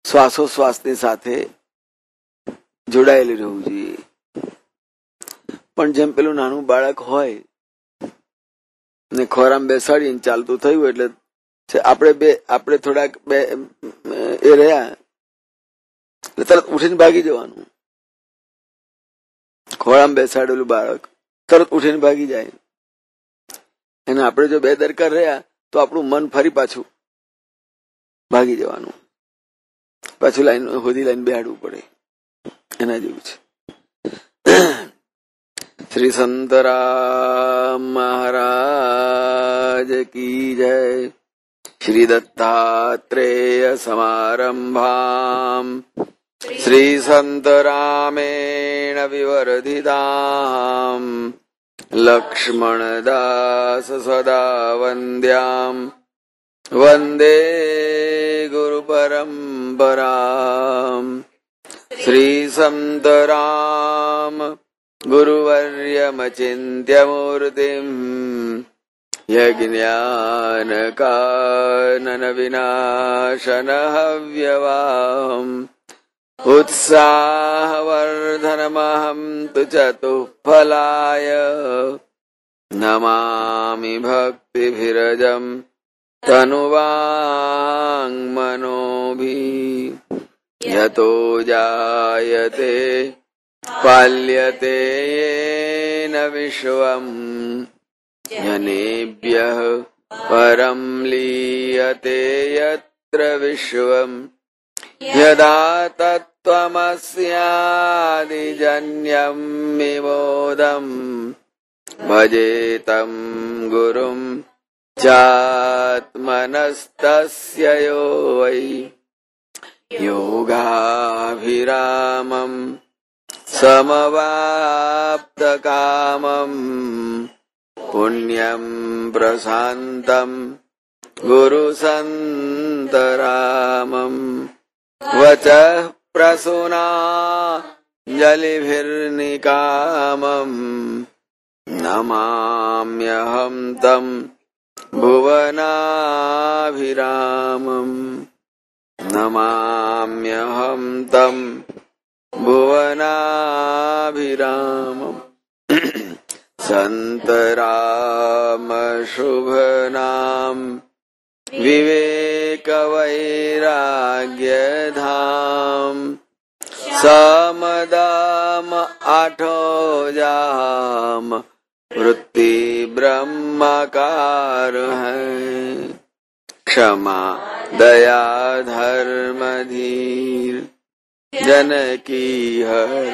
શ્વાસોશ્વાસની સાથે જોડાયેલી રહેવું જોઈએ. પણ જેમ પેલું નાનું બાળક હોય ને ખોરામાં બેસાડીને ચાલતું થયું એટલે આપણે થોડાક એ રહ્યા એટલે તરત ઉઠીને ભાગી જવાનું. ખોરામાં બેસાડેલું બાળક તરત ઉઠીને ભાગી જાય. અને આપણે જો બેદરકાર રહ્યા તો આપણું મન ફરી પાછું ભાગી જવાનું. પાછું હોદી લાઈન બેહાડવું પડે. એના જેવું છે. શ્રી સંતરામ મહારાજ કી જય. શ્રી દત્તાત્રેય સમારંભામ શ્રી સંતરામેણ વિવર્ધિતામ લક્ષ્મણદાસ સદા વંદ્યામ વંદે ગુરુ પરંપરામ. શ્રી સંતરામ ગુરુવર્યમચિન્ત્યમૂર્તિમ યજ્ઞાનકાનન વિનાશન હવ્યવામ ઉત્સાહવર્ધનમહં તુ ચતુઃફલાય નમામિ ભક્તિભીરજમ તનુવાંગ મનોભી યતો જાયતે પાલ્યતે યેન વિશ્વમ જનેભ્યઃ પરમ લીયતે યત્ર વિશ્વમ યદા તત્ત્વમસ્યાદિજન્યં વિબોધં ભજેતં ગુરું ચાત્મનસ્તસ્ય યો વૈ યોગાભિરામં સમવાપ્તકામં પુણ્યં પ્રશાન્तं ગુરુસંતરામં વચઃ પ્રસૂનાഞ്જલિર્નિકામં નમામ્યહં तं ભુવનાભિરામં નમામ્યહં तं ભુવનાભિરામં. સંતરામ શુભ નામ વિવેક વૈરાગ્ય ધામ સમદામ આઠો જામ વૃત્તિ બ્રહ્મકાર હૈ क्षमा दया धर्म धीर जनकी हर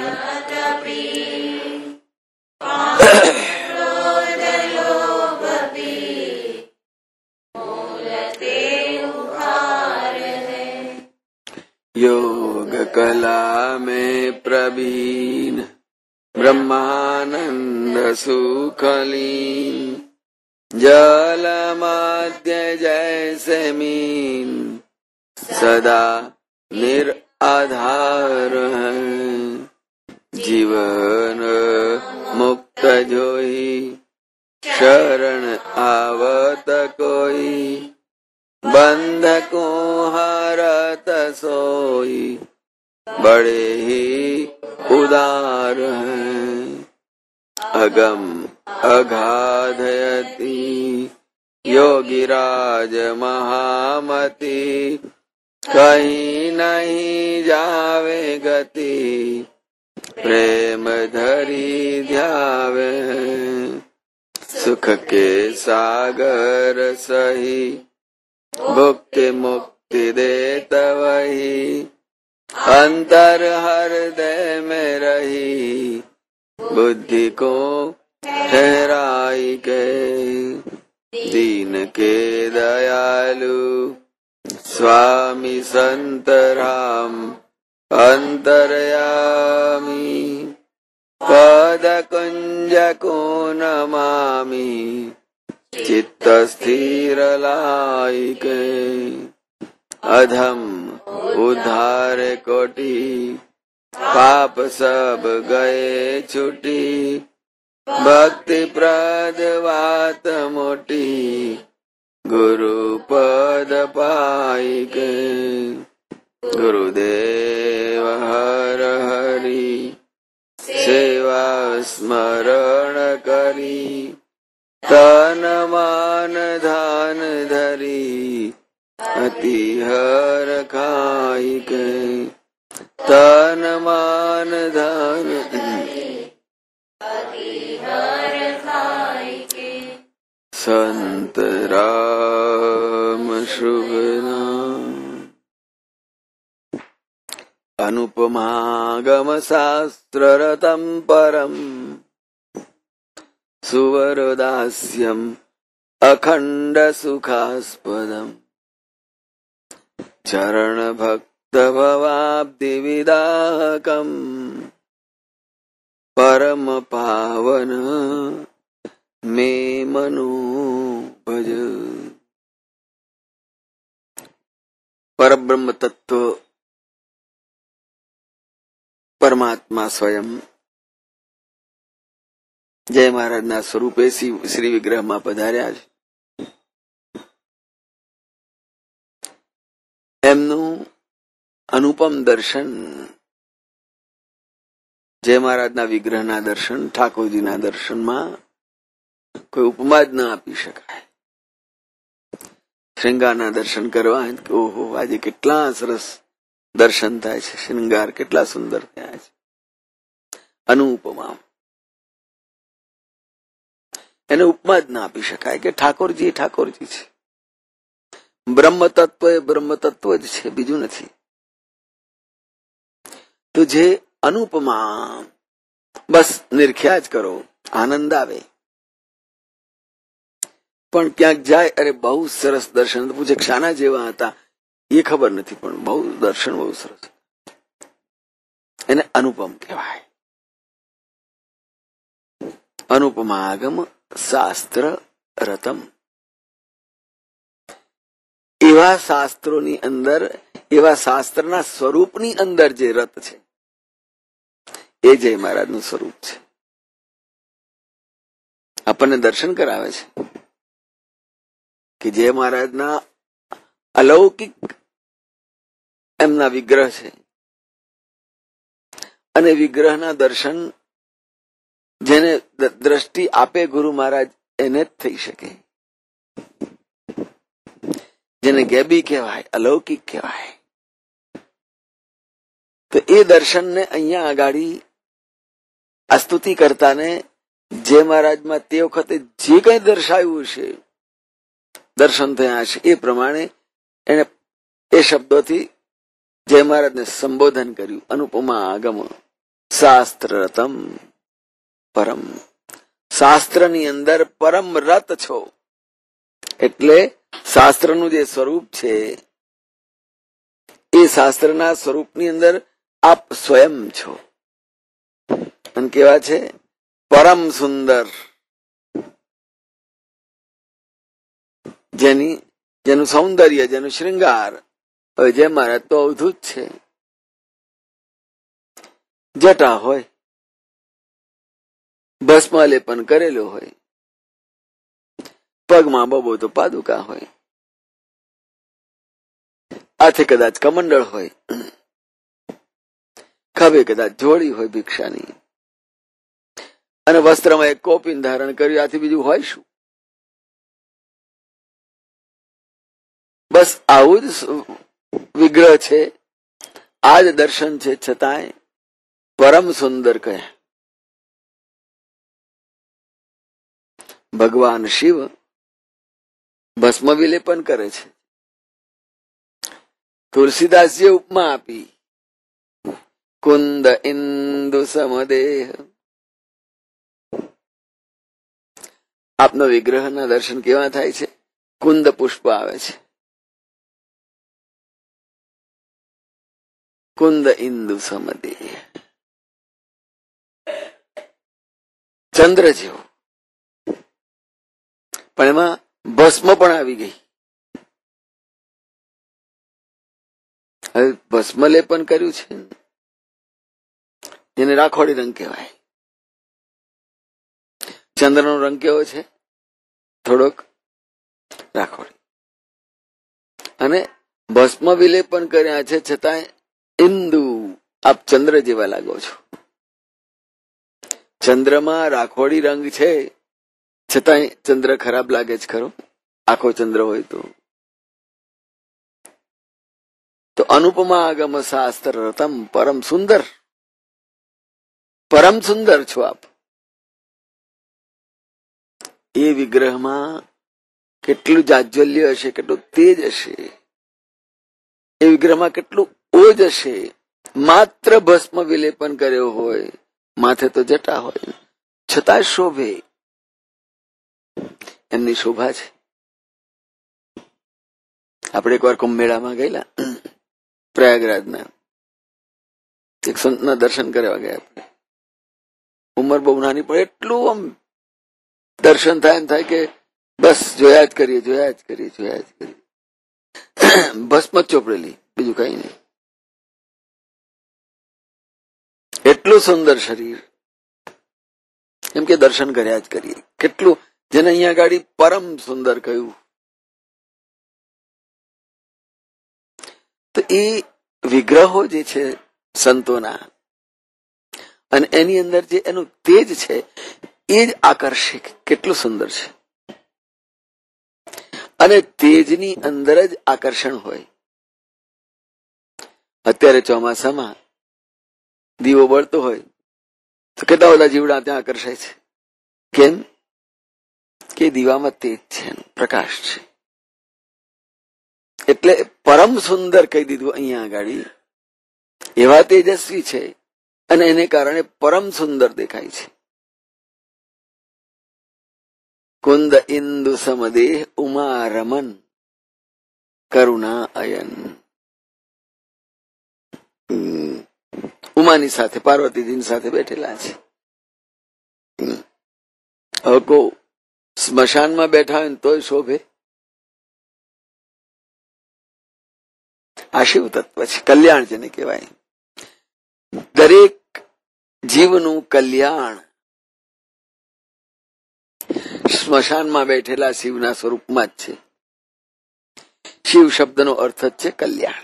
योग कला में प्रवीण ब्रह्मानंद सुखलीन जल मध्य जैसे मीन सदा निराधार है जीवन मुक्त जोई शरण आवत कोई बंध को हरत सोई बड़े ही उदार हैं अगम अगाधयति योगिराज महामति कहीं नहीं जावे गति प्रेम धरी ध्यावे सुख के सागर सही भुक्ति मुक्ति देत वही अंतर हृदय में रही बुद्धि को ठहराई के दीन के दयालु स्वामी संत राम अंतर्यामी पद कुंज को नमामि चित्त स्थिर लाई के अधम उद्धार कोटि पाप सब गए छुटी भक्ति प्रद बात मोटी गुरु पद पाई के गुरु વાસુદેવ હર હરી સેવા સ્મરણ કરી તન માન ધાન ધરી અતિ હર ખાઈ કે તન માન ધાન સંત રામ શુભ નામ અનુપમાગમ શાસ્ત્ર રતમ પરમ સુવરદાસ્યમ અખંડ સુખાસ્પદમ ચરણ ભક્ત ભવાબ્ધિ વિદાહકમ પરમ પાવન મે મનો ભજ. પરબ્રહ્મ તત્વ પરમાત્મા સ્વયં જય મહારાજના સ્વરૂપે શ્રી વિગ્રહમાં પધાર્યા છે. એમનું અનુપમ દર્શન, જય મહારાજના વિગ્રહના દર્શન, ઠાકોરજીના દર્શનમાં કોઈ ઉપમા જ ન આપી શકાય. શ્રૃંગારના દર્શન કરવા ઓહો, આજે કેટલા સરસ દર્શન થાય છે, શ્રૃંગાર કેટલા સુંદર થયા છે. અનુપમા, એને ઉપમા જ ના આપી શકાય કે ઠાકોરજી ઠાકોરજી છે. બ્રહ્મ તત્વ એ બ્રહ્મ તત્વ જ છે, બીજું નથી. તો જે અનુપમા બસ નિરખ્યા જ કરો, આનંદ આવે. પણ ક્યાંક જાય, અરે બહુ સરસ દર્શન, પૂછે શાના જેવા હતા એ ખબર નથી, પણ બહુ દર્શન બહુ સરસ, એને અનુપમ કહેવાય. અનુપમાગમ શાસ્ત્ર રતમ, એવા શાસ્ત્રોની અંદર, એવા શાસ્ત્રના સ્વરૂપની અંદર જે રત છે એ જય મહારાજનું સ્વરૂપ છે. આપણને દર્શન કરાવે છે કે જય મહારાજના અલૌકિક એમના વિગ્રહ છે, અને વિગ્રહના દર્શન જેને દ્રષ્ટિ આપે ગુરુ મહારાજ એને જ થઈ શકે. જેને ગેબી કહેવાય, અલૌકિક કહેવાય. તો એ દર્શનને અહીંયા આગાડી આ સ્તુતિ કરતાને જે મહારાજમાં તે વખતે જે કંઈ દર્શાવ્યું છે, દર્શન થયા છે, એ પ્રમાણે એને એ શબ્દોથી જય મહારાજને સંબોધન કર્યું. અનુપમા આગમ શાસ્ત્ર રતમ પરમ, શાસ્ત્રની અંદર પરમ રત છો, એટલે શાસ્ત્રનું જે સ્વરૂપ છે એ શાસ્ત્રના સ્વરૂપની અંદર આપ સ્વયં છો. અને કેવા છે? પરમ સુંદર, જેનું સૌંદર્ય, જેનું શૃંગાર. હવે જય મહારાજ તો અવધૂત છે. જટા હોય, ભસ્મ લેપન કરેલો હોય, પગમાં બબો તો પાદુકા હોય, હાથે કદાચ કમંડળ હોય, ખભે કદાચ જોડી હોય ભિક્ષાની, અને વસ્ત્રમાં એક કોપીન ધારણ કર્યું, આથી બીજું હોય શું? બસ આવું જ વિગ્રહ છે, આ જ દર્શન છે, છતાંય પરમ સુંદર કહે. ભગવાન શિવ ભસ્મ વિલેપન કરે છે. તુલસીદાસજીએ ઉપમા આપી, કુંદ ઇન્દુ સમદેહ. આપનો વિગ્રહના દર્શન કેવા થાય છે? કુંદ પુષ્પ આવે છે, કુંદ ઇન્દુ સમદેહ, ચંદ્ર જેવું. પણ એમાં ભસ્મ પણ આવી ગઈ. હવે ભસ્મ લેપન કર્યું છે, એને રાખોડી રંગ કહેવાય. ચંદ્રનો રંગ કેવો છે? થોડોક રાખોડી. અને ભસ્મ વિલેપન કર્યા છે, છતાંય ઇન્દુ, આપ ચંદ્ર જેવા લાગો છો. ચંદ્રમાં રાખોડી રંગ છે, છતાંય ચંદ્ર ખરાબ લાગે છે ખરો? આખો ચંદ્ર હોય તો અનુપમા આગમ શાસ્ત્ર રતમ પરમ સુંદર, પરમ સુંદર છો આપ. એ વિગ્રહમાં કેટલું જાજ્વલ્ય હશે, કેટલું તેજ હશે, એ વિગ્રહમાં કેટલું ઓજ હશે. માત્ર ભસ્મ વિલેપન કર્યો હોય, માથે તો જટા હોય, છતાં શોભે. એમની શોભા છે. આપણે એકવાર કુંભ મેળામાં ગયેલા, પ્રયાગરાજના એક સંતના દર્શન કરવા ગયા. આપણે ઉંમર બહુ નાની પણ એટલું આમ દર્શન થાય એમ થાય કે બસ જોયા જ કરીએ, જોયા જ કરીએ, જોયા જ કરીએ. ભસ્મ ચોપડેલી, બીજું કઈ નહીં. એટલું સુંદર શરીર, એમ કે દર્શન કર્યા જ કરીએ. કેટલું, જેને અહીંયા ગાડી પરમ સુંદર કહ્યું. તો એ વિગ્રહો જે છે સંતોના, અને એની અંદર જે એનું તેજ છે એ જ આકર્ષક. કેટલું સુંદર છે. અને તેજની અંદર જ આકર્ષણ હોય. અત્યારે ચોમાસામાં દીવો બળતો હોય તો કેટલા બધા જીવડા ત્યાં આકર્ષાય છે. કેમ? કે દીવામાં તેજ છે, પ્રકાશ છે. એટલે પરમ સુંદર કહી દીધું અહીંયા આગળ. એવા તેજસ્વી છે અને એને કારણે પરમ સુંદર દેખાય છે. કુંદ ઇન્દુ સમદેહ ઉમા રમન કરુણા અયન. ઉમાની સાથે, પાર્વતીજીની સાથે બેઠેલા છે. હવે કો સ્મશાનમાં બેઠા હોય ને તોય શોભે. આ શિવ તત્વ છે, કલ્યાણ જેને કહેવાય. દરેક જીવનું કલ્યાણ સ્મશાનમાં બેઠેલા શિવના સ્વરૂપમાં જ છે. શિવ શબ્દનો અર્થ જ છે કલ્યાણ.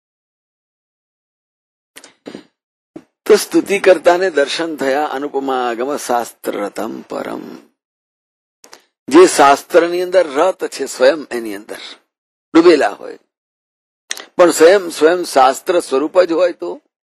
તો સ્તુતિ કરતાને દર્શન થયા અનુપમા આગમ શાસ્ત્ર રતમ પરમ. જે શાસ્ત્રની અંદર રત છે, સ્વયં એની અંદર ડૂબેલા હોય, પણ સ્વયં શાસ્ત્ર સ્વરૂપ જ હોય. તો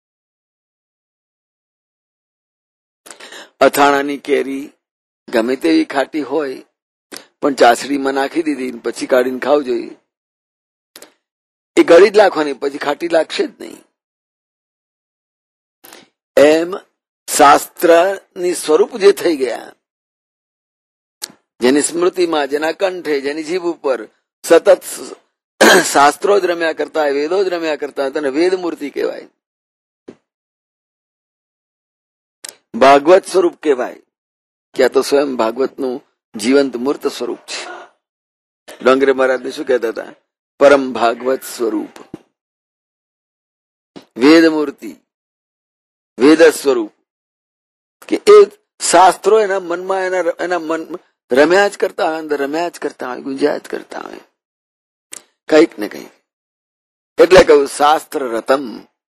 અથાણાની કેરી ગમે તેવી ખાટી હોય, પણ ચાસડીમાં નાખી દીધી પછી કાઢીને ખાવ જોઈએ, એ ગળી જ લાખવાની, પછી ખાટી લાગશે જ નહીં. એમ શાસ્ત્રની સ્વરૂપ જે થઈ ગયા, જેની સ્મૃતિમાં, જેના કંઠે, જેની જીભ ઉપર સતત શાસ્ત્રો જ રમ્યા કરતા હોય, વેદો જ રમ્યા કરતા હોય, તેને વેદ મૂર્તિ કહેવાય. ભાગવત સ્વરૂપ કહેવાય કે આ તો સ્વયં ભાગવતનું જીવંત મૂર્ત સ્વરૂપ છે. ડોંગરે મહારાજને શું કહેતા હતા? પરમ ભાગવત સ્વરૂપ, વેદ મૂર્તિ, વેદ સ્વરૂપ. કે એ શાસ્ત્રો એના મનમાં, એના મન રમ્યા જ કરતા હોય, અંદર રમ્યા જ કરતા હોય, ગુંજ્યા જ કરતા હોય કઈક ને કઈક. એટલે કહ્યું શાસ્ત્ર રતમ.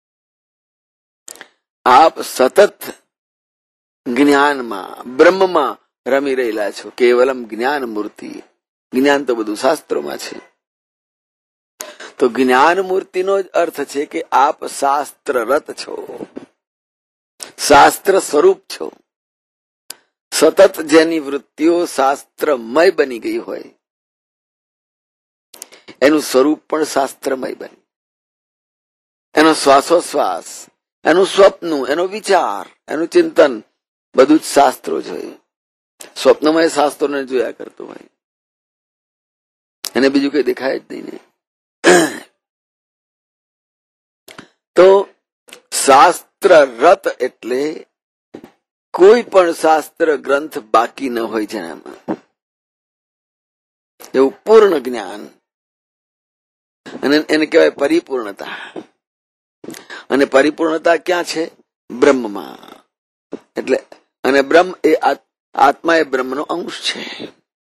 આપ સતત જ્ઞાનમાં, બ્રહ્મમાં રમી રહેલા છો. કેવલમ જ્ઞાન મૂર્તિ. જ્ઞાન તો બધું શાસ્ત્રોમાં છે. તો જ્ઞાન મૂર્તિનો જ અર્થ છે કે આપ શાસ્ત્ર રત છો, શાસ્ત્ર સ્વરૂપ છો. સતત જેની વૃત્તિઓ શાસ્ત્રમય બની ગઈ હોય, એનું સ્વરૂપ પણ શાસ્ત્રમય બને. એનો શ્વાસોશ્વાસ, એનું સ્વપ્ન, એનો વિચાર, એનું ચિંતન બધું જ શાસ્ત્રો જોઈએ. સ્વપ્નમાં એ શાસ્ત્રોને જોયા કરતો હોય, એને બીજું કઈ દેખાય જ નહીં ને. તો શાસ્ત્ર રત એટલે કોઈ પણ શાસ્ત્ર ગ્રંથ બાકી ન હોય જેનામાં, એવું પૂર્ણ જ્ઞાન. અને એને કહેવાય પરિપૂર્ણતા. અને પરિપૂર્ણતા ક્યાં છે? બ્રહ્મમાં. એટલે અને બ્રહ્મ એ આત્મા, એ બ્રહ્મનો અંશ છે.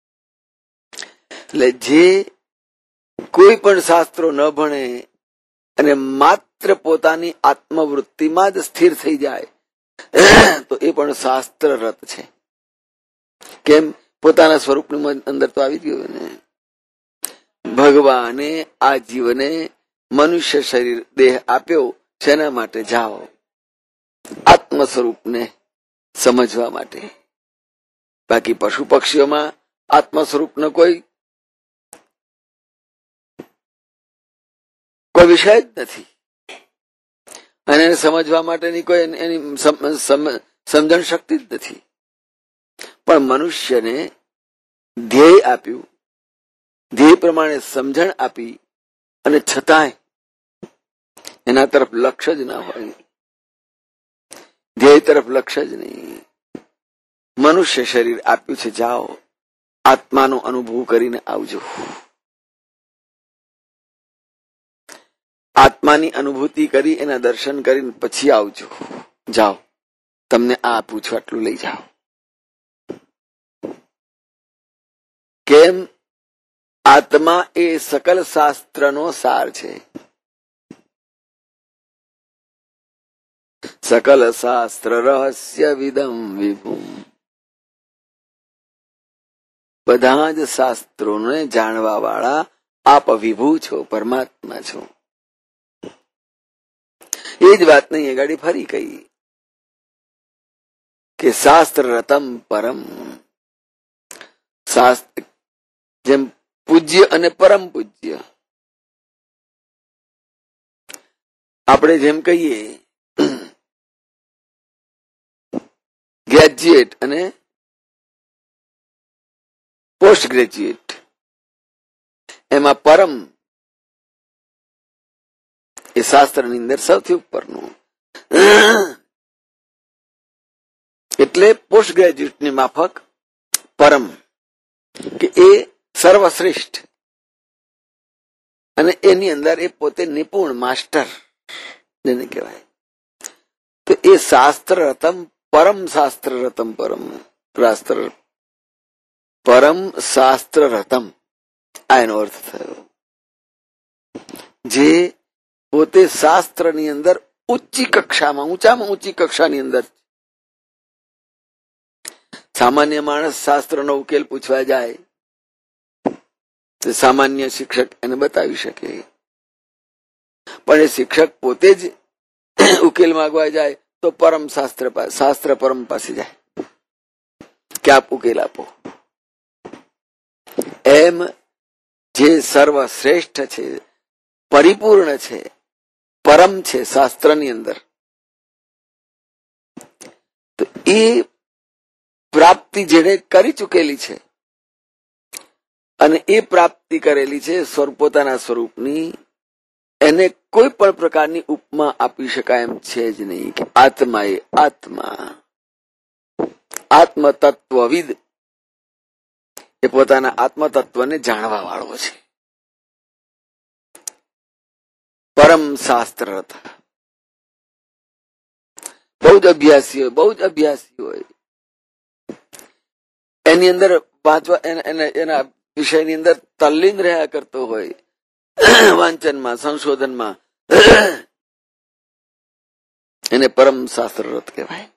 એટલે જે કોઈ પણ શાસ્ત્રો ન ભણે અને માત્ર પોતાની આત્મવૃત્તિમાં જ સ્થિર થઈ જાય તો એ પણ શાસ્ત્ર રત છે. કેમ? પોતાના સ્વરૂપની અંદર તો આવી ગયું ને. ભગવાને આ જીવને મનુષ્ય શરીર દેહ આપ્યો શેના માટે? જાઓ આત્મ સ્વરૂપને સમજવા માટે. બાકી પશુ પક્ષીઓમાં આત્મ સ્વરૂપનો કોઈ વિષય જ નથી અને એને સમજવા માટેની કોઈ એની સમજણ શક્તિ જ નથી. પણ મનુષ્યને ધ્યેય આપ્યું, ધ્યેય પ્રમાણે સમજણ આપી અને છતાંય એના તરફ લક્ષ્ય જ ના હોય, ધ્યેય તરફ લક્ષ્ય જ નહીં. મનુષ્ય શરીર આપ્યું છે, જાઓ આત્માનો અનુભવ કરીને આવજો. આત્માની અનુભૂતિ કરી એના દર્શન કરીને પછી આવજો. જાઓ તમને આ આપું છું, આટલું લઈ જાઓ. કેમ? આત્મા એ સકલ શાસ્ત્રનો સાર છે. સકલ શાસ્ત્ર રહસ્ય વિદમ વિભુમ. બધા જ શાસ્ત્રોને જાણવા વાળા આપ વિભુ છો, પરમાત્મા છો. એ જ વાત નહીં ગાડી ફરી કહી કે શાસ્ત્ર રતમ પરમ. શાસ્ત્ર જેમ પૂજ્ય અને પરમ પૂજ્ય. આપણે જેમ કહીએ ગ્રેજ્યુએટ અને પોસ્ટ ગ્રેજ્યુએટ, એમાં પરમ એ શાસ્ત્રની અંદર સૌથી ઉપરનું. એટલે પોસ્ટ ગ્રેજ્યુએટની માફક પરમ કે એ સર્વશ્રેષ્ઠ અને એની અંદર એ પોતે નિપુણ માસ્ટર જેને કહેવાય. તો એ શાસ્ત્ર રતમ પરમ, શાસ્ત્ર રતમ પરમ, શાસ્ત્ર પરમ શાસ્ત્ર રતમ, આ એનો અર્થ થયો. જે પોતે શાસ્ત્રની અંદર ઊંચી કક્ષામાં, ઊંચામાં ઊંચી કક્ષાની અંદર. સામાન્ય માણસ શાસ્ત્રનો ઉકેલ પૂછવા જાય તો સામાન્ય શિક્ષક એને બતાવી શકે, પણ એ શિક્ષક પોતે જ ઉકેલ માંગવા જાય તો પરમ શાસ્ત્ર પરમ પાસે જાય કે આપ ઉકેલ આપો. એમ જે સર્વશ્રેષ્ઠ છે, પરિપૂર્ણ છે, પરમ છે શાસ્ત્રની અંદર, તો એ પ્રાપ્તિ જેણે કરી ચૂકેલી છે અને એ પ્રાપ્તિ કરેલી છે પોતાના સ્વરૂપની, એને કોઈ પણ પ્રકારની ઉપમા આપી શકાય એમ છે જ નહીં. કે આત્મા એ આત્મા, આત્મતત્વવિદ એ પોતાના આત્મતત્વને જાણવા વાળો છે. પરમ શાસ્ત્ર બહુ જ અભ્યાસી હોય એની અંદર વાંચવા એના વિષયની અંદર તલ્લીન રહ્યા કરતો હોય, વાંચનમાં સંશોધનમાં, એને પરમ શાસ્ત્રરત કહેવાય.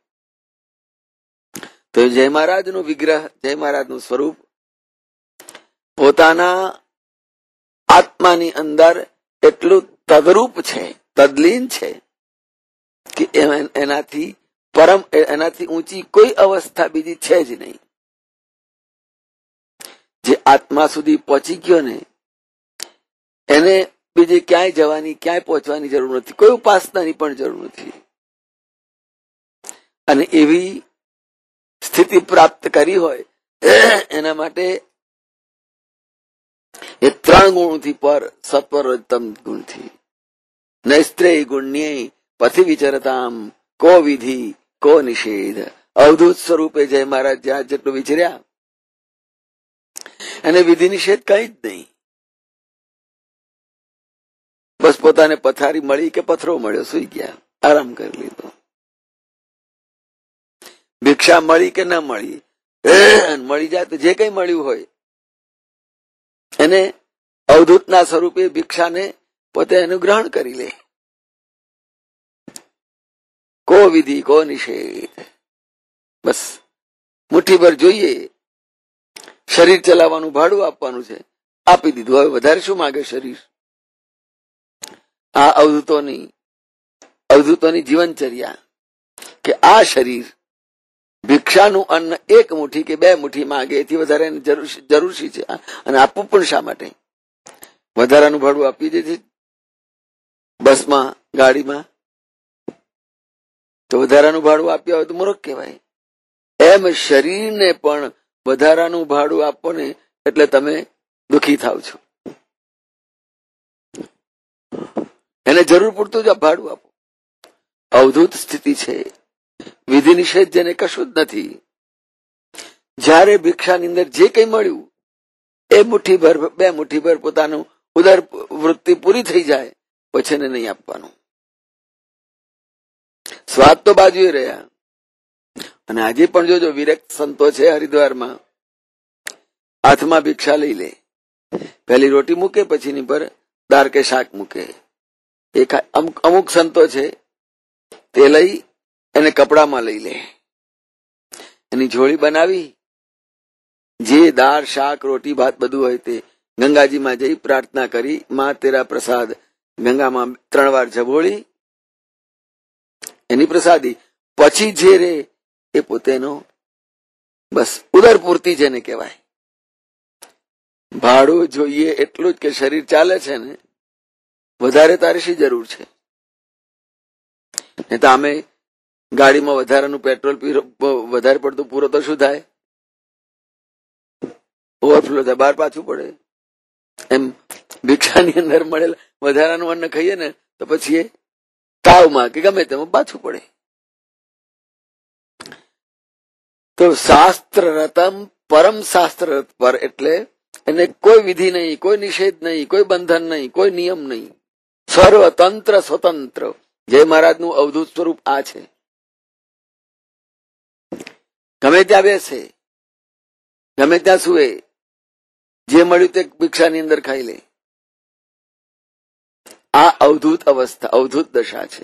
તો જય મહારાજનું વિગ્રહ, જય મહારાજનું સ્વરૂપ પોતાના આત્માની અંદર એટલું તદરૂપ છે, તદલીન છે કે એનાથી પરમ, એનાથી ઊંચી કોઈ અવસ્થા બીજી છે જ નહીં. જે આત્મા સુધી પહોંચી ગયો ને એને બીજે ક્યાંય જવાની, ક્યાંય પહોંચવાની જરૂર નથી, કોઈ ઉપાસનાની પણ જરૂર નથી. અને એવી સ્થિતિ પ્રાપ્ત કરી હોય એના માટે એ 3 ગુણથી પર, સત્વરજતમ ગુણથી, નૈસ્ત્રેય ગુણ્યે પથી વિચરતામ કો વિધિ કો નિષેધ. અવધૂત સ્વરૂપે જય મહારાજ જ્યાં જેટલું વિચર્યા એને વિધિ નિષેધ કઈ જ નહીં. બસ પોતાને પથારી મળી કે પથરો મળ્યો, સુઈ ગયા, આરામ કરી લીધો. ભિક્ષા મળી કે ન મળી, મળી જાય તો જે કઈ મળ્યું હોય એને અવધૂતના સ્વરૂપે ભિક્ષાને પોતે એનું ગ્રહણ કરી લે. કો વિધિ કો નિષેધ. બસ મુઠ્ઠીભર જોઈએ, શરીર ચલાવવાનું ભાડું આપવાનું છે, આપી દીધું. હવે વધારે શું માગે શરીર? આ અવધૂતોની જીવનચર્યા કે આ શરીર ભિક્ષાનું અન્ન એક મુઠ્ઠી કે 2 મુઠ્ઠી માગે, એથી વધારે જરૂર શી છે? અને આપવું પણ શા માટે? વધારાનું ભાડું આપી દે છે બસમાં, ગાડીમાં, તો વધારાનું ભાડું આપ્યા હોય તો મૂર્ખ કહેવાય. એમ શરીરને પણ વધારાનું ભાડું આપો ને એટલે તમે દુઃખી થાવ છો. એને જરૂર પૂરતું જ ભાડું આપો. અવધૂત સ્થિતિ છે, વિધિ નિષેધ જેને કશું જ નથી. જ્યારે ભિક્ષાની અંદર જે કંઈ મળ્યું એ મુઠ્ઠીભર 2 મુઠ્ઠીભર પોતાનું ઉદર વૃત્તિ પૂરી થઈ જાય પછી એને નહીં આપવાનું. સ્વાદ તો બાજુએ રહ્યા. અને આજે પણ જોજો, વિરક્ત સંતો છે હરિદ્વારમાં, હાથમાં ભિક્ષા લઈ લે, પહેલી રોટી મૂકે, પછીની પર દાળ કે શાક મૂકે. અમુક સંતો છે તે લઈ એને કપડામાં લઈ લે, એની ઝોળી બનાવી, જે દાળ શાક રોટી ભાત બધું હોય તે ગંગાજીમાં જઈ પ્રાર્થના કરી, માં તેરા પ્રસાદ, ગંગામાં 3 વાર ઝબોળી એની પ્રસાદી. પછી જે રે એ પોતેનો બસ ઉદર પૂર્તિ જેને કહેવાય. ભાડું જોઈએ એટલું જ કે શરીર ચાલે છે ને, વધારે તારે શી જરૂર છે? નહીં તો અમે ગાડીમાં વધારાનું પેટ્રોલ વધારે પડતું પૂરો તો શું થાય? ઓવરફ્લો થાય, બહાર પાછું પડે. એમ ભિક્ષાની અંદર મળેલા વધારાનું અન્ન ખાઈએ ને તો પછી એ તાવમાં કે ગમે તેમાં પાછું પડે. તો શાસ્ત્ર રતમ પરમ શાસ્ત્ર પર એટલે એને કોઈ વિધિ નહીં, કોઈ નિષેધ નહીં, કોઈ બંધન નહીં, કોઈ નિયમ નહીં. સર્વતંત્ર સ્વતંત્ર. જય મહારાજનું અવધૂત સ્વરૂપ આ છે. ગમે ત્યાં બેસે, ગમે ત્યાં સુવે, જે મળ્યું તે ભિક્ષાની અંદર ખાઈ લે. આ અવધૂત અવસ્થા, અવધૂત દશા છે.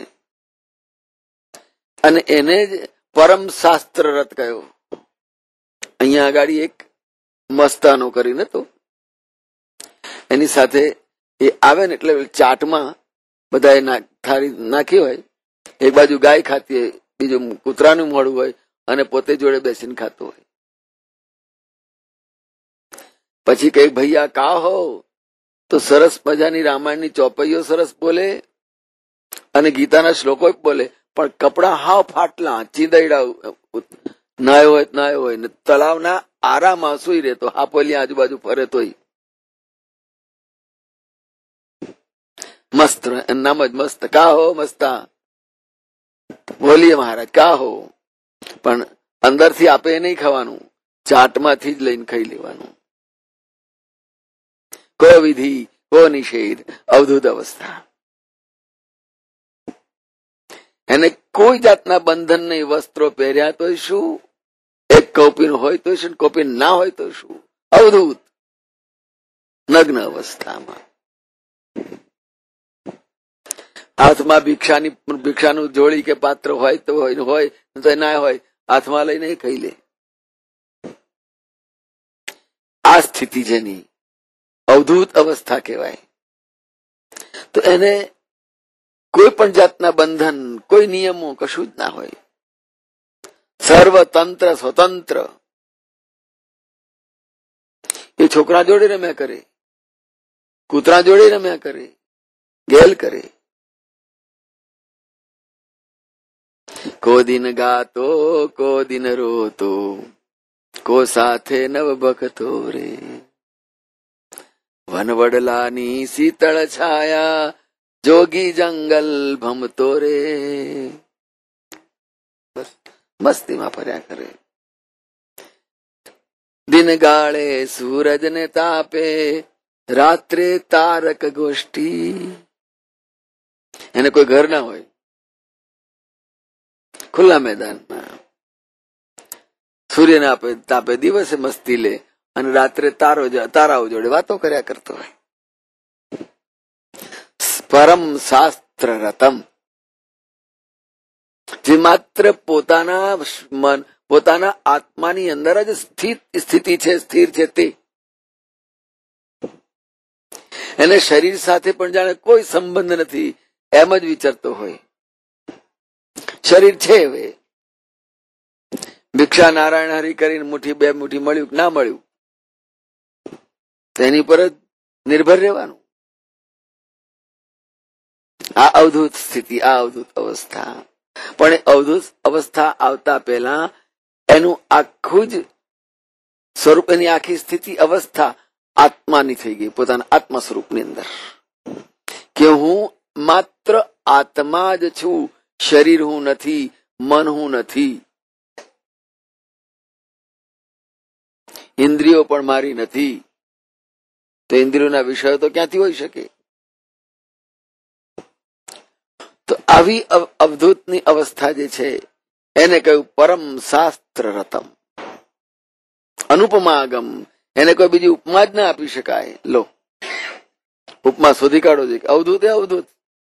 અને એને જ પરમ શાસ્ત્ર રત કહ્યો. અહીંયા આગળ એક મસ્તાનો કરીને તો એની સાથે એ આવે ને એટલે ચાટમાં બધા થાળી નાખી હોય, એક બાજુ ગાય ખાતી હોય, બીજું કૂતરાનું મોડું હોય, અને પોતે જોડે બેસીને ખાતો હોય. પછી કઈ ભૈયા કા હો, તો સરસ મજાની રામાયણની ચોપઈઓ સરસ બોલે અને ગીતાના શ્લોકો બોલે, પણ કપડા હાવ ફાટલા, ચીંદૈડા, નાયો હોય ને તળાવના આરામાં સુઈ રહેતો, હાપોલી આજુબાજુ ફરે તોય મસ્ત, નામ જ મસ્ત. કા હો મસ્તા, બોલીએ મહારાજ કા હો. પણ અંદરથી આપે એ નહીં ખાવાનું, ચાટમાંથી જ લઈને ખાઈ લેવાનું. કો વિધિ કો નિષેધ, અવધૂત અવસ્થા. એને કોઈ જાતના બંધન નહીં. વસ્ત્રો પહેર્યા તો શું, એક કૌપીન હોય તો શું, કૌપીન ના હોય તો શું, અવધૂત નગ્ન અવસ્થામાં. હાથમાં ભિક્ષાનું જોડી કે પાત્ર હોય તો હોય, તો ના હોય, હાથમાં લઈને ખાઈ લે. આ સ્થિતિ જેની અવધૂત અવસ્થા કહેવાય. તો એને કોઈ પણ જાતના બંધન, કોઈ નિયમો કશું જ ના હોય. સર્વતંત્ર સ્વતંત્ર. એ છોકરા જોડે રમ્યા કરે, કૂતરા જોડે રમ્યા કરે, ગેલ કરે. કો દિન ગાતો કો દિન રોતો, કો સાથે નવ ભક્તો રે. વનવડલાની શીતળ છાયા, જોગી જંગલ ભમતો રે. બસ મસ્તીમાં ફર્યા કરે. દિન ગાળે સૂરજ ને તાપે, રાત્રે તારક ગોષ્ઠી. એને કોઈ ઘર ના હોય, ખુલ્લા મેદાનમાં સૂર્યને તાપે દિવસે મસ્તી લે અને રાત્રે તારાઓ જોડે વાતો કર્યા કરતો હોય. પરમ શાસ્ત્ર રતમ, જે માત્ર પોતાના મન, પોતાના આત્માની અંદર જ સ્થિતિ છે, સ્થિર છે, તે એને શરીર સાથે પણ જાણે કોઈ સંબંધ નથી એમ જ વિચારતો હોય. શરીર છે, હવે ભિક્ષા નારાયણ હરિ કરીને મુઠ્ઠી બે મુઠ્ઠી મળ્યું ના મળ્યું તેની પર જ નિર્ભર રહેવાનું. આ અવધૂત સ્થિતિ, આ અવધૂત અવસ્થા. પણ એ અવધૂત અવસ્થા આવતા પહેલા એનું આખું જ સ્વરૂપ, એની આખી સ્થિતિ અવસ્થા આત્માની થઈ ગઈ, પોતાના આત્મા સ્વરૂપની અંદર, કે હું માત્ર આત્મા જ છું, શરીર હું નથી, મન હું નથી, ઇન્દ્રિયો પણ મારી નથી. તો ઇન્દ્રિયોના વિષયો તો ક્યાંથી હોઈ શકે? તો આવી અવધૂતની અવસ્થા જે છે એને કહ્યું પરમ શાસ્ત્ર રતમ, અનુપમાગમ. એને કોઈ બીજી ઉપમા જ ના આપી શકાય. લો, ઉપમા શોધી કાઢો છે. અવધૂત એ અવધૂત.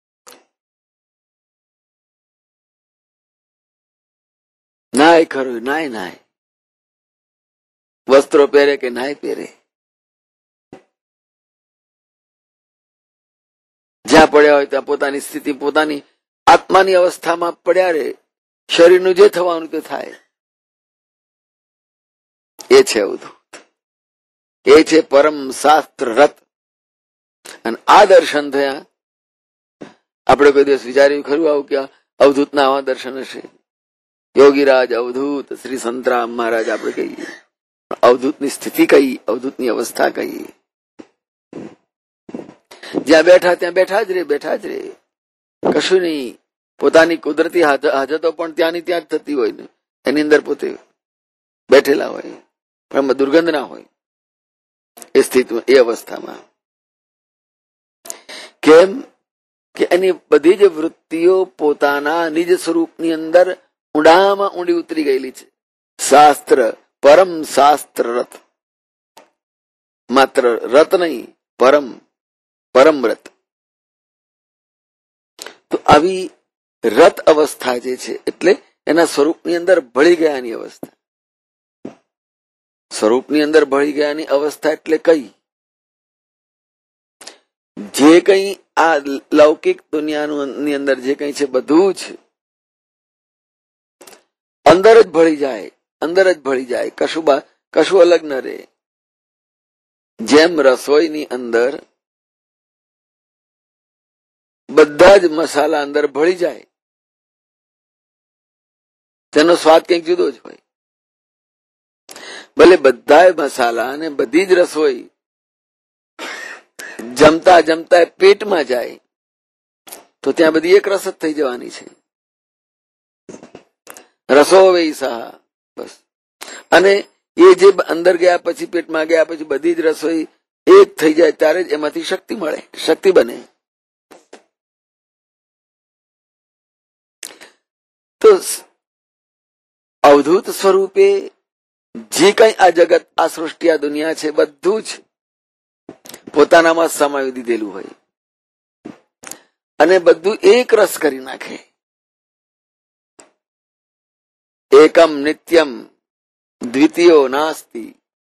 નાય ખરું, નાય નાય, વસ્ત્રો પહેરે કે નાય પહેરે, જ્યાં પડ્યા હોય ત્યાં પોતાની સ્થિતિ, પોતાની આત્માની અવસ્થામાં પડ્યા રહે. શરીરનું જે થવાનું તે થાય. એ છે અવધૂત, એ છે પરમ શાસ્ત્ર રત. અને આ દર્શન થયા. આપણે કોઈ દિવસ વિચાર્યું ખરું આવું કે અવધૂતના આવા દર્શન હશે? યોગીરાજ અવધૂત, શ્રી સંતરામ મહારાજ આપણે કહીએ. અવધૂતની સ્થિતિ કઈ, અવધૂતની અવસ્થા કઈ. જ્યાં બેઠા ત્યાં બેઠા જ રે, બેઠા જ રે, કશું નહીં. પોતાની કુદરતી હાજતો પણ ત્યાંની ત્યાં જ થતી હોય ને, એની અંદર પોતે બેઠેલા હોય, પણ એમાં દુર્ગંધ ના હોય. એ સ્થિતિમાં, એ અવસ્થામાં. કેમ કે એની બધી જ વૃત્તિઓ પોતાના નિજ સ્વરૂપની અંદર ઊંડામાં ઊંડી ઉતરી ગયેલી છે. શાસ્ત્ર, પરમ શાસ્ત્ર રત, માત્ર રત નહીં, પરમ, પરમ રત. તો આવી રત અવસ્થા જે છે એટલે એના સ્વરૂપની અંદર ભળી ગયાની અવસ્થા. સ્વરૂપની અંદર ભળી ગયાની અવસ્થા એટલે કઈ? જે કઈ આ લૌકિક દુનિયાની અંદર જે કઈ છે બધું જ અંદર જ ભળી જાય, અંદર જ ભળી જાય, કશું અલગ ન રહે. જેમ રસોઈની અંદર બધા જ મસાલા અંદર ભળી જાય, તેનો સ્વાદ કંઈક જુદો જ હોય. ભલે બધા મસાલા અને બધી જ રસોઈ જમતા જમતા પેટમાં જાય તો ત્યાં બધી એક રસ જ થઈ જવાની છે. રસો વૈસા, બસ. અને એ જે અંદર ગયા પછી, પેટમાં ગયા પછી બધી જ રસોઈ એક થઈ જાય ત્યારે જ એમાંથી શક્તિ મળે, શક્તિ બને. તો અવધૂત સ્વરૂપે જે કઈ આ જગત, આ સૃષ્ટિ, આ દુનિયા છે બધું જ પોતાનામાં સમાવી દીધેલું હોય અને બધું એક રસ કરી નાખે. એકમ નિત્યમ દ્વિતીયો નાસ્તિ.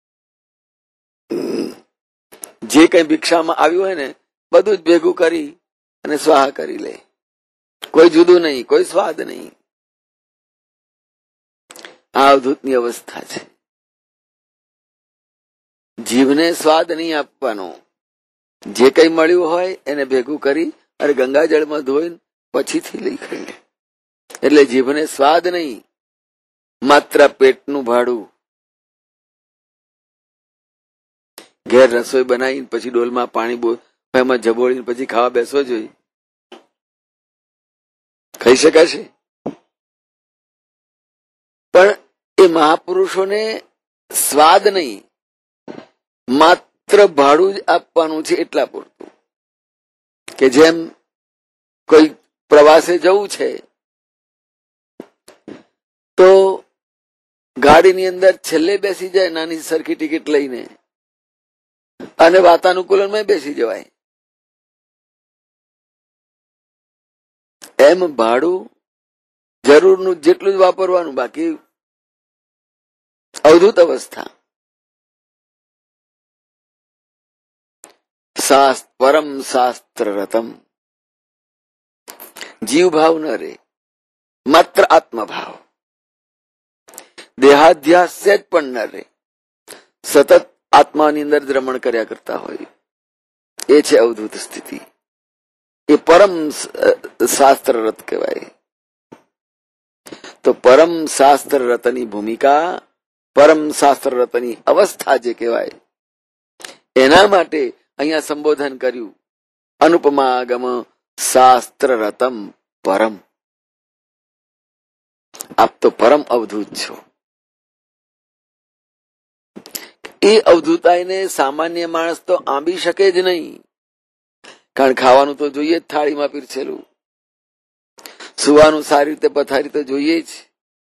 જે કઈ ભિક્ષામાં આવ્યું હોય ને બધું જ ભેગું કરી અને સ્વાહા કરી લે. કોઈ જુદું નહીં, કોઈ સ્વાદ નહીં. આ અવધૂતની અવસ્થા છે. જીવને સ્વાદ નહીં આપવાનો. જે કઈ મળ્યું હોય એને ભેગું કરી અને ગંગાજળમાં ધોઈને પછીથી લઈ ખાઈ. એટલે જીભને સ્વાદ નહીં, માત્ર પેટનું ભાડું. ઘેર રસોઈ બનાવીને પછી ડોલમાં પાણી એમાં જબોળીને પછી ખાવા બેસવો જોઈએ? ખાઈ શકાશે? પણ એ મહાપુરુષોને સ્વાદ નહીં, માત્ર ભાડું જ આપવાનું છે એટલા પૂરતું. કે જેમ કોઈ પ્રવાસે જવું છે તો ગાડીની અંદર છેલ્લે બેસી જાય નાની સરખી ટિકિટ લઈને અને વાતાનુકૂલનમાં બેસી જવાય. એમ ભાડું જરૂરનું જેટલું જ વાપરવાનું, બાકી અવધૂત અવસ્થા. પરમ શાસ્ત્ર રતમ, જીવ ભાવ ન રે, માત્ર આત્મભાવ. દેહાધ્યાસ સેજ પણ ન રે, સતત આત્માની અંદર જ રમણ કર્યા કરતા હોય, એ છે અવધૂત સ્થિતિ. એ પરમ શાસ્ત્ર રત કહેવાય. તો પરમ શાસ્ત્ર રતની ભૂમિકા, પરમ શાસ્ત્ર રતની અવસ્થા જે કહેવાય, એના માટે અહીંયા સંબોધન કર્યું. અનુપમાગમ શાસ્ત્ર રતમ પરમ. આપ તો પરમ અવધૂત છો. એ અવધૂતાઈને સામાન્ય માણસ તો આંબી શકે જ નહીં, કારણ ખાવાનું તો જોઈએ જ, થાળીમાં પીરસેલું. સુવાનું સારી રીતે પથારી તો જોઈએ જ,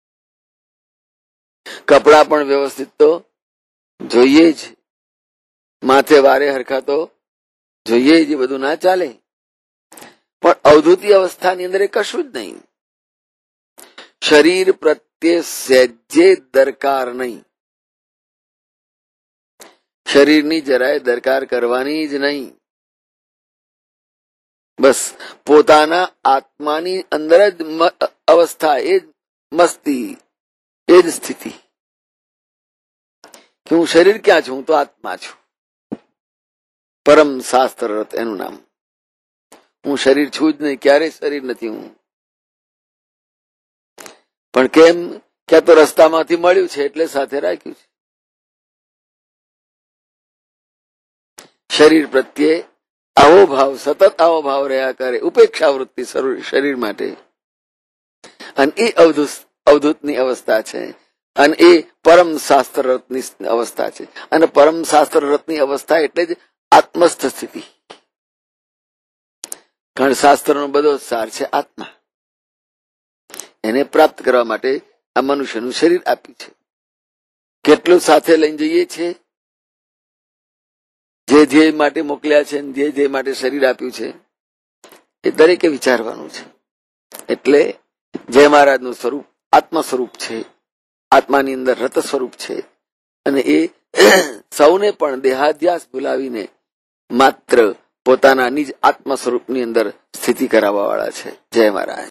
કપડા પણ વ્યવસ્થિત તો જોઈએ જ, માથે વારે હરખા તો જોઈએ જ. એ બધું ના ચાલે. પણ અવધૂતી અવસ્થાની અંદર એ કશું જ નહીં. શરીર પ્રત્યે સહેજે દરકાર નહીં, શરીરની જરાય દરકાર કરવાની જ નહીં. બસ પોતાના આત્માની અંદર જ અવસ્થા, એ જ મસ્તી, એ જ સ્થિતિ કે હું શરીર ક્યાં છું, હું તો આત્મા છું. પરમ શાસ્ત્ર રત એનું નામ. હું શરીર છું જ નહીં, ક્યારેય શરીર નથી હું. પણ કેમ? ક્યાં તો રસ્તામાંથી મળ્યું છે એટલે સાથે રાખ્યું છે. શરીર પ્રત્યે આવો ભાવ, સતત આવો ભાવ રહ્યા કરે, ઉપેક્ષા વૃત્તિ શરીર માટે. અને એ અવધૂતની અવસ્થા છે, અને એ પરમ શાસ્ત્ર રથની અવસ્થા છે. અને પરમ શાસ્ત્ર રથની અવસ્થા એટલે જ આત્મસ્થ સ્થિતિ. કારણ શાસ્ત્રનો બધો સાર છે આત્મા. એને પ્રાપ્ત કરવા માટે આ મનુષ્યનું શરીર આપ્યું છે. કેટલું સાથે લઈને જઈએ છીએ, જે ધ્યેય માટે મોકલ્યા છે, જે ધ્યેય માટે શરીર આપ્યું છે, એ દરેકે વિચારવાનું છે. એટલે જય મહારાજનું સ્વરૂપ આત્મ સ્વરૂપ છે, આત્માની અંદર રત સ્વરૂપ છે. અને એ સૌને પણ દેહાધ્યાસ ભૂલાવીને માત્ર પોતાના નિજ આત્મ સ્વરૂપની અંદર સ્થિતિ કરાવવા વાળા છે. જય મહારાજ.